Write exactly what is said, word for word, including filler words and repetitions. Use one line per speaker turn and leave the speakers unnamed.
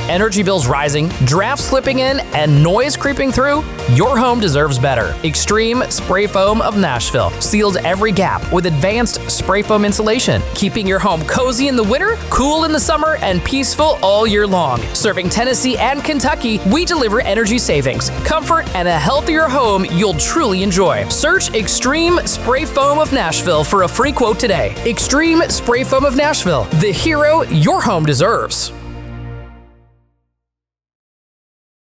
Energy bills rising, drafts slipping in, and noise creeping through? Your home deserves better. Extreme Spray Foam of Nashville seals every gap with advanced spray foam insulation, keeping your home cozy in the winter, cool in the summer, and peaceful all year long. Serving Tennessee and Kentucky, we deliver energy savings, comfort, and a healthier home you'll truly enjoy. Search Extreme Spray Foam of Nashville for a free quote today. Extreme Spray Foam of Nashville, the hero your home deserves.